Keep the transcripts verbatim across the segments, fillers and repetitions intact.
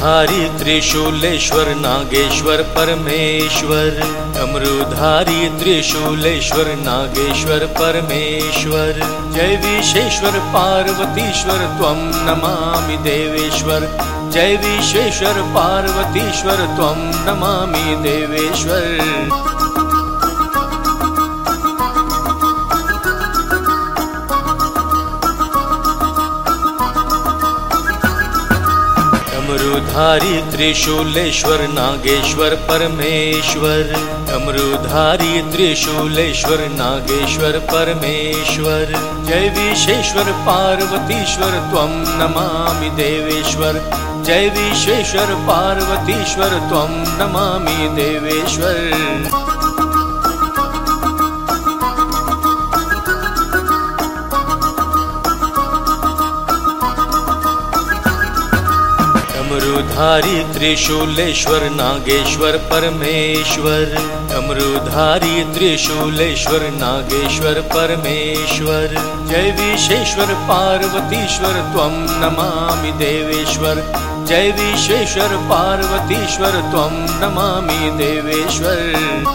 डमरुधारी त्रिशूलेश्वर नागेश्वर परमेश्वर, डमरुधारी त्रिशूलेश्वर नागेश्वर परमेश्वर। जय विश्वेश्वर पार्वतीश्वर त्वं नमामि देवेश्वर, जय विश्वेश्वर पार्वतीश्वर त्वं नमामि देवेश्वर। डमरुधारी त्रिशूलेश्वर नागेश्वर परमेश्वर, डमरुधारी त्रिशूलेश्वर नागेश्वर परमेश्वर। जय विश्वेश्वर पार्वतीश्वर त्वं नमामि देवेश्वर, जय विश्वेश्वर पार्वतीश्वर त्वं नमामि देवेश्वर। डमरुधारी त्रिशूलेश्वर नागेश्वर परमेश्वर, डमरुधारी त्रिशूलेश्वर नागेश्वर परमेश्वर। जय विश्वेश्वर पार्वतीश्वर त्वं नमामि देवेश्वर, जय विश्वेश्वर पार्वतीश्वर त्वं नमामि देवेश्वर।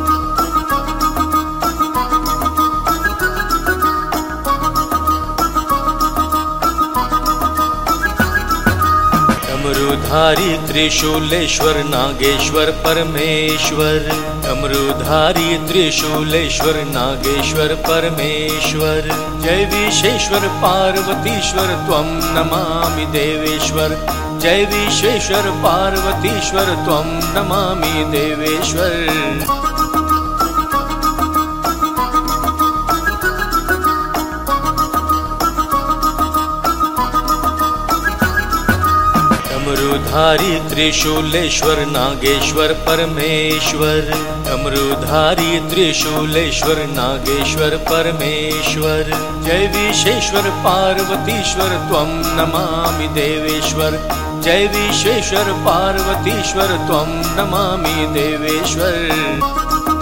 डमरुधारी त्रिशूलेश्वर नागेश्वर परमेश्वर, डमरुधारी त्रिशूलेश्वर नागेश्वर परमेश्वर। जय विश्वेश्वर पार्वतीश्वर त्वं नमामि देवेश्वर, जय विश्वेश्वर पार्वतीश्वर त्वं नमामि देवेश्वर। डमरुधारी त्रिशूलेश्वर नागेश्वर परमेश्वर, डमरुधारी त्रिशूलेश्वर नागेश्वर परमेश्वर। जय विश्वेश्वर पार्वतीश्वर त्वं नमामि देवेश्वर, जय विश्वेश्वर पार्वतीश्वर त्वं नमामि देवेश्वर।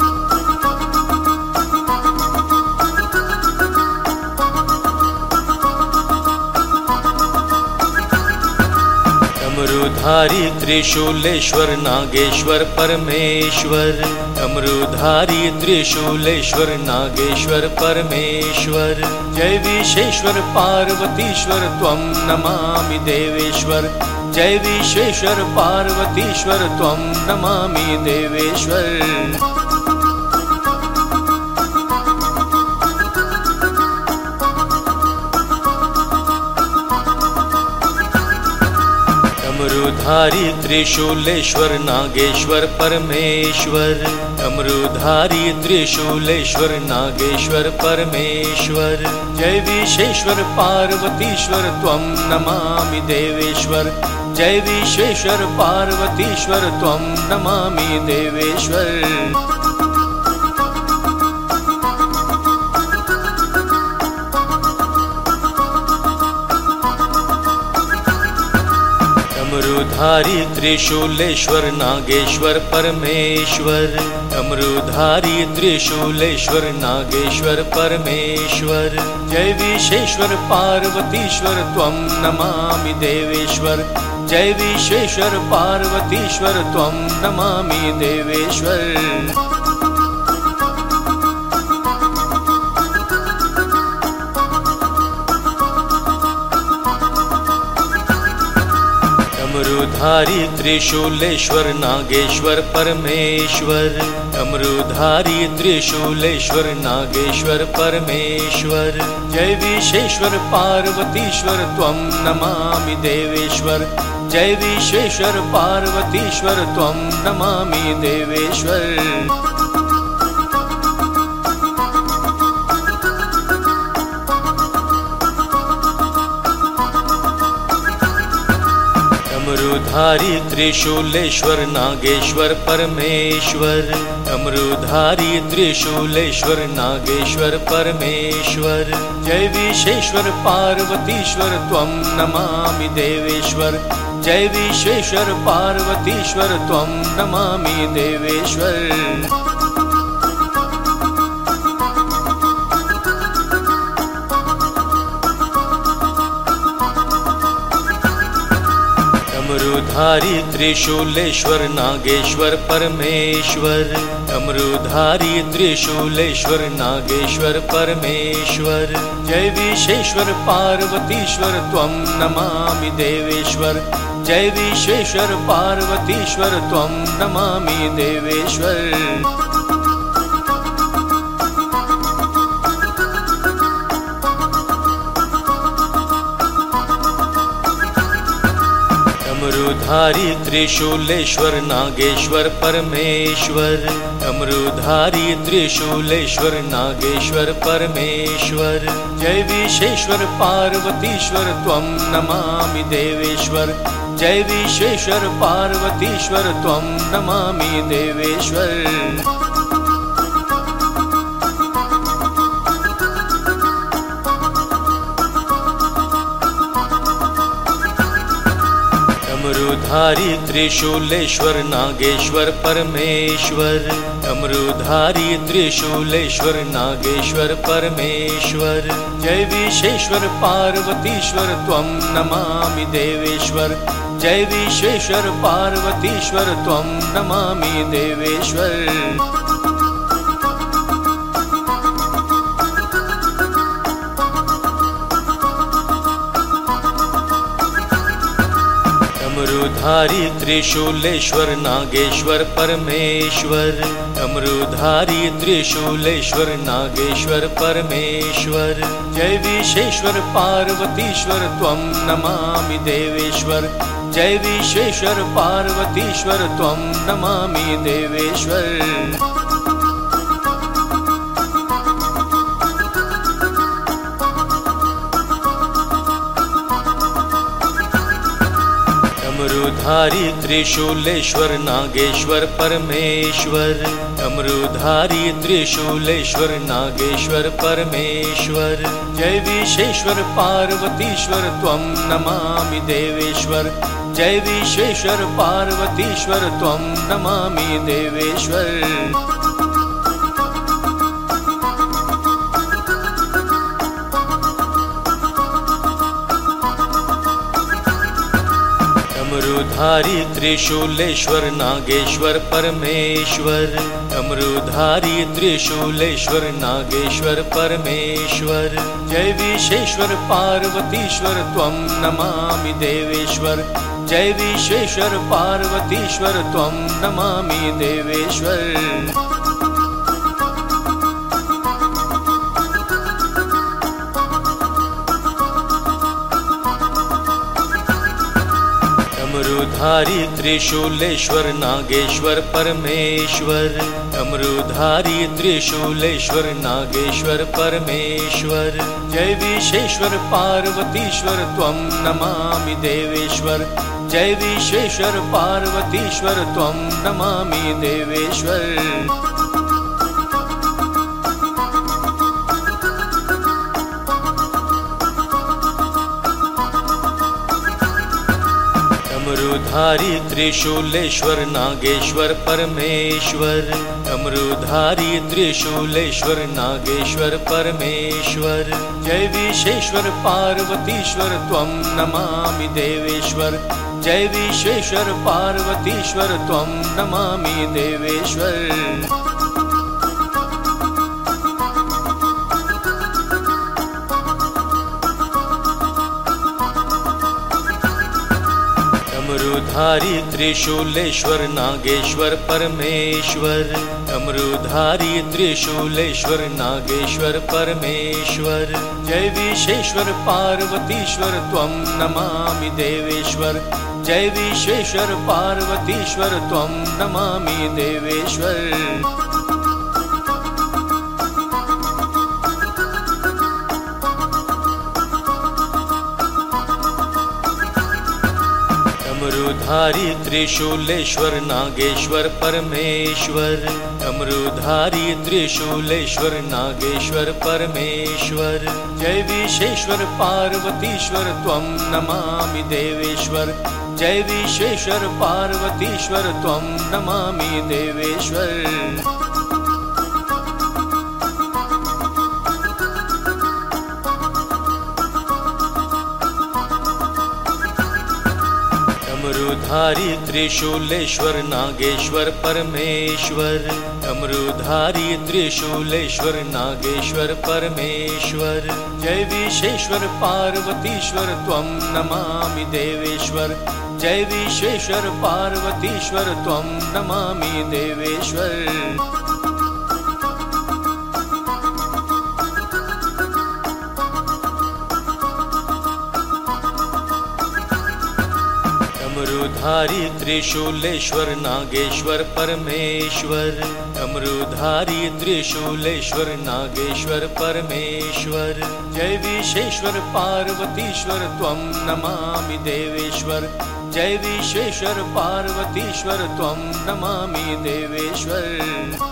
डमरुधारी त्रिशूलेश्वर नागेश्वर परमेश्वर, डमरुधारी त्रिशूलेश्वर नागेश्वर परमेश्वर। जय विश्वेश्वर पार्वतीश्वर त्वं नमामि देवेश्वर, जय विश्वेश्वर पार्वतीश्वर त्वं नमामि देवेश्वर। डमरुधारी त्रिशूलेश्वर नागेश्वर परमेश्वर, डमरुधारी त्रिशूलेश्वर नागेश्वर परमेश्वर। जय विश्वेश्वर पार्वतीश्वर त्वं नमामि देवेश्वर, जय विश्वेश्वर पार्वतीश्वर त्वं नमामि देवेश्वर। डमरुधारी त्रिशूलेश्वर नागेश्वर परमेश्वर, डमरुधारी त्रिशूलेश्वर नागेश्वर परमेश्वर। जय विश्वेश्वर पार्वतीश्वर त्वं नमामि देवेश्वर, जय विश्वेश्वर पार्वतीश्वर त्वं नमामि देवेश्वर। डमरुधारी त्रिशूलेश्वर नागेश्वर परमेश्वर, डमरुधारी त्रिशूलेश्वर नागेश्वर परमेश्वर। जय विश्वेश्वर पार्वतीश्वर त्वं नमामि देवेश्वर, जय विश्वेश्वर पार्वतीश्वर त्वं नमामि देवेश्वर। डमरुधारी त्रिशूलेश्वर नागेश्वर परमेश्वर, डमरुधारी त्रिशूलेश्वर नागेश्वर परमेश्वर। जय विश्वेश्वर पार्वतीश्वर त्वं नमामि देवेश्वर, जय विश्वेश्वर पार्वतीश्वर त्वं नमामि देवेश्वर। डमरुधारी त्रिशूलेश्वर नागेश्वर परमेश्वर, डमरुधारी त्रिशूलेश्वर नागेश्वर परमेश्वर। जय विश्वेश्वर पार्वतीश्वर त्वं नमामि देवेश्वर, जय विश्वेश्वर पार्वतीश्वर त्वं नमामि देवेश्वर। डमरुधारी त्रिशूलेश्वर नागेश्वर परमेश्वर, डमरुधारी त्रिशूलेश्वर नागेश्वर परमेश्वर। जय विश्वेश्वर पार्वतीश्वर त्वं नमामि देवेश्वर, जय विश्वेश्वर पार्वतीश्वर त्वं नमामि देवेश्वर। डमरुधारी त्रिशूलेश्वर नागेश्वर परमेश्वर, डमरुधारी त्रिशूलेश्वर नागेश्वर परमेश्वर। जय विश्वेश्वर पार्वतीश्वर त्वं नमामि देवेश्वर, जय विश्वेश्वर पार्वतीश्वर त्वं नमामि देवेश्वर। डमरुधारी त्रिशूलेश्वर नागेश्वर परमेश्वर, डमरुधारी त्रिशूलेश्वर नागेश्वर परमेश्वर। जय विश्वेश्वर पार्वतीश्वर त्वं नमामि देवेश्वर, जय विश्वेश्वर पार्वतीश्वर त्वं नमामि देवेश्वर। डमरुधारी त्रिशूलेश्वर नागेश्वर परमेश्वर, डमरुधारी त्रिशूलेश्वर नागेश्वर परमेश्वर। जय विश्वेश्वर पार्वतीश्वर त्वं नमामि देवेश्वर, जय विश्वेश्वर पार्वतीश्वर त्वं नमामि देवेश्वर। डमरुधारी त्रिशूलेश्वर नागेश्वर परमेश्वर, डमरुधारी त्रिशूलेश्वर नागेश्वर परमेश्वर। जय विश्वेश्वर पार्वतीश्वर त्वं नमामि देवेश्वर, जय विश्वेश्वर पार्वतीश्वर त्वं नमामि देवेश्वर। डमरुधारी त्रिशूलेश्वर नागेश्वर परमेश्वर, डमरुधारी त्रिशूलेश्वर नागेश्वर परमेश्वर। जय विश्वेश्वर पार्वतीश्वर त्वं नमामि देवेश्वर, जय विश्वेश्वर पार्वतीश्वर त्वं नमामि देवेश्वर। डमरुधारी त्रिशूलेश्वर नागेश्वर परमेश्वर, डमरुधारी त्रिशूलेश्वर नागेश्वर परमेश्वर। जय विश्वेश्वर पार्वतीश्वर त्वं नमामि देवेश्वर, जय विश्वेश्वर पार्वतीश्वर त्वं नमामि देवेश्वर। डमरुधारी त्रिशूलेश्वर नागेश्वर परमेश्वर, डमरुधारी त्रिशूलेश्वर नागेश्वर परमेश्वर। जय विश्वेश्वर पार्वतीश्वर त्वं नमामि देवेश्वर, जय विश्वेश्वर पार्वतीश्वर त्वं नमामि देवेश्वर। डमरुधारी त्रिशूलेश्वर नागेश्वर परमेश्वर, डमरुधारी त्रिशूलेश्वर नागेश्वर परमेश्वर। जय विश्वेश्वर पार्वतीश्वर त्वं नमामि देवेश्वर, जय विश्वेश्वर पार्वतीश्वर त्वं नमामि देवेश्वर। डमरूधारी त्रिशूलेश्वर नागेश्वर परमेश्वर, डमरूधारी त्रिशूलेश्वर नागेश्वर परमेश्वर, जय विश्वेश्वर पार्वतीश्वर त्वं नमामि देवेश्वर, जय विश्वेश्वर पार्वतीश्वर त्वं नमामि देवेश्वर। डमरूधारी त्रिशूलेश्वर नागेश्वर परमेश्वर, डमरूधारी त्रिशूलेश्वर नागेश्वर परमेश्वर, जय विश्वेश्वर पार्वतीश्वर त्वं नमामि देवेश्वर, जय विश्वेश्वर पार्वतीश्वर त्वं नमामि देवेश्वर।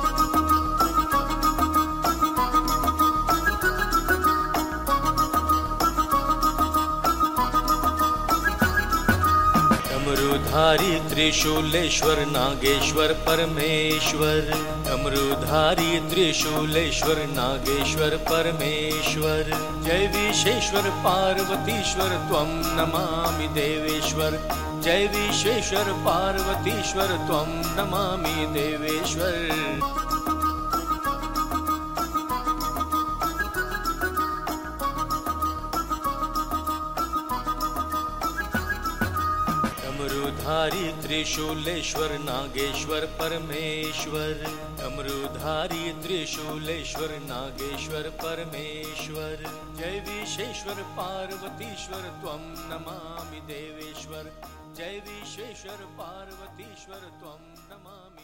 डमरूधारी त्रिशूलेश्वर नागेश्वर परमेश्वर, डमरूधारी त्रिशूलेश्वर नागेश्वर परमेश्वर, जय विश्वेश्वर पार्वतीश्वर त्वं नमामि देवेश्वर, जय विश्वेश्वर पार्वतीश्वर त्वं नमामि देवेश्वर। डमरूधारी त्रिशूलेश्वर नागेश्वर परमेश्वर, डमरूधारी त्रिशूलेश्वर नागेश्वर परमेश्वर, जय विश्वेश्वर पार्वतीश्वर त्वं नमामि देवेश्वर, जय विश्वेश्वर पार्वतीश्वर त्वं नमामि।